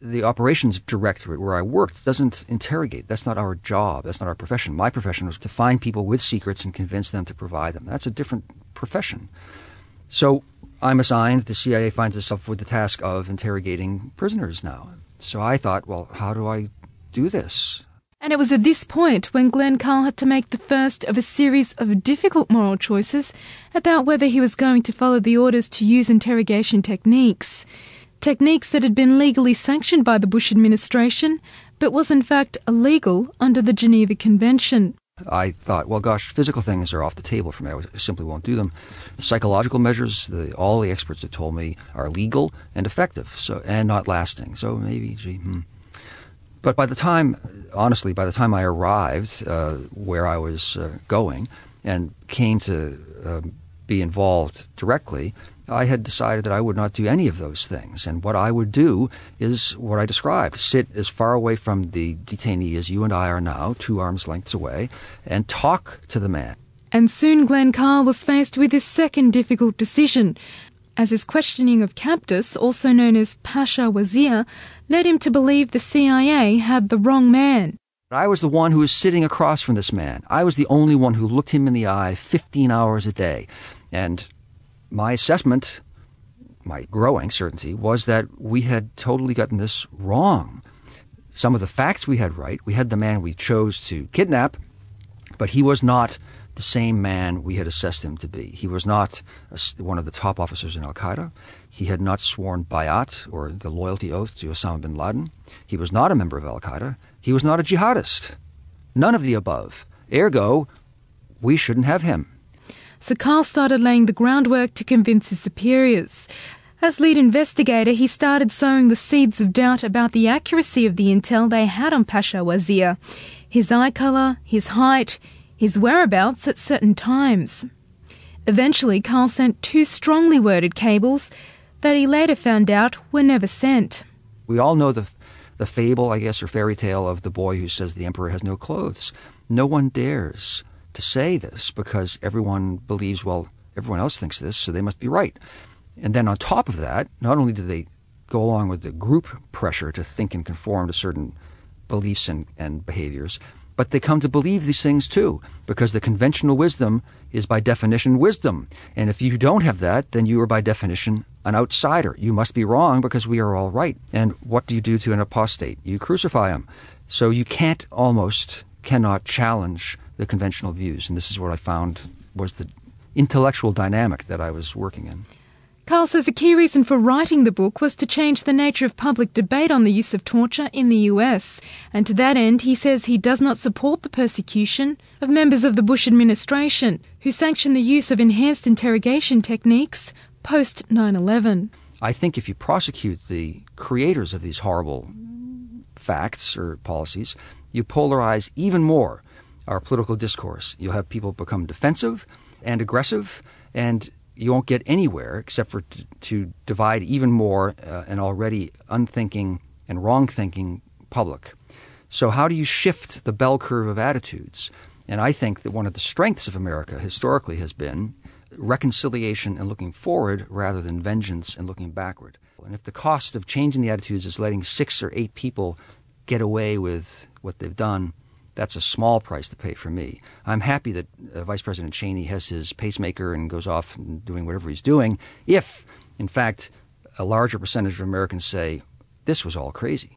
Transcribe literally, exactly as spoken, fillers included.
the operations directorate where I worked doesn't interrogate. That's not our job. That's not our profession. My profession was to find people with secrets and convince them to provide them. That's a different profession. So I'm assigned, the C I A finds itself with the task of interrogating prisoners now. So I thought, well, how do I do this? And it was at this point when Glenn Carl had to make the first of a series of difficult moral choices about whether he was going to follow the orders to use interrogation techniques. Techniques that had been legally sanctioned by the Bush administration, but was in fact illegal under the Geneva Convention. I thought, well, gosh, physical things are off the table for me. I simply won't do them. The psychological measures, the, all the experts have told me, are legal and effective, so and not lasting. So maybe, gee, hmm. But by the time, honestly, by the time I arrived uh, where I was uh, going and came to uh, be involved directly, I had decided that I would not do any of those things. And what I would do is what I described, sit as far away from the detainee as you and I are now, two arms lengths away, and talk to the man. And soon Glenn Carl was faced with his second difficult decision, as his questioning of Captus, also known as Pasha Wazir, led him to believe the C I A had the wrong man. I was the one who was sitting across from this man. I was the only one who looked him in the eye fifteen hours a day. And my assessment, my growing certainty, was that we had totally gotten this wrong. Some of the facts we had right. We had the man we chose to kidnap, but he was not the same man we had assessed him to be. He was not a, one of the top officers in Al-Qaeda. He had not sworn bayat, or the loyalty oath, to Osama bin Laden. He was not a member of Al-Qaeda. He was not a jihadist. None of the above. Ergo, we shouldn't have him. So Carl started laying the groundwork to convince his superiors. As lead investigator, he started sowing the seeds of doubt about the accuracy of the intel they had on Pasha Wazir, his eye colour, his height, his whereabouts at certain times. Eventually, Carl sent two strongly worded cables that he later found out were never sent. We all know the the fable, I guess, or fairy tale of the boy who says the emperor has no clothes. No one dares to say this because everyone believes, well, everyone else thinks this, so they must be right. And then on top of that, not only do they go along with the group pressure to think and conform to certain beliefs and, and behaviors, but they come to believe these things too, because the conventional wisdom is by definition wisdom. And if you don't have that, then you are by definition an outsider. You must be wrong because we are all right. And what do you do to an apostate? You crucify him. So you can't almost, cannot challenge the conventional views. And this is what I found was the intellectual dynamic that I was working in. Carl says a key reason for writing the book was to change the nature of public debate on the use of torture in the U S. And to that end, he says he does not support the persecution of members of the Bush administration who sanctioned the use of enhanced interrogation techniques post nine eleven. I think if you prosecute the creators of these horrible facts or policies, you polarize even more our political discourse. You'll have people become defensive and aggressive, and you won't get anywhere except for t- to divide even more uh, an already unthinking and wrong-thinking public. So how do you shift the bell curve of attitudes? And I think that one of the strengths of America historically has been reconciliation and looking forward rather than vengeance and looking backward. And if the cost of changing the attitudes is letting six or eight people get away with what they've done, that's a small price to pay for me. I'm happy that uh, Vice President Cheney has his pacemaker and goes off and doing whatever he's doing if, in fact, a larger percentage of Americans say, this was all crazy.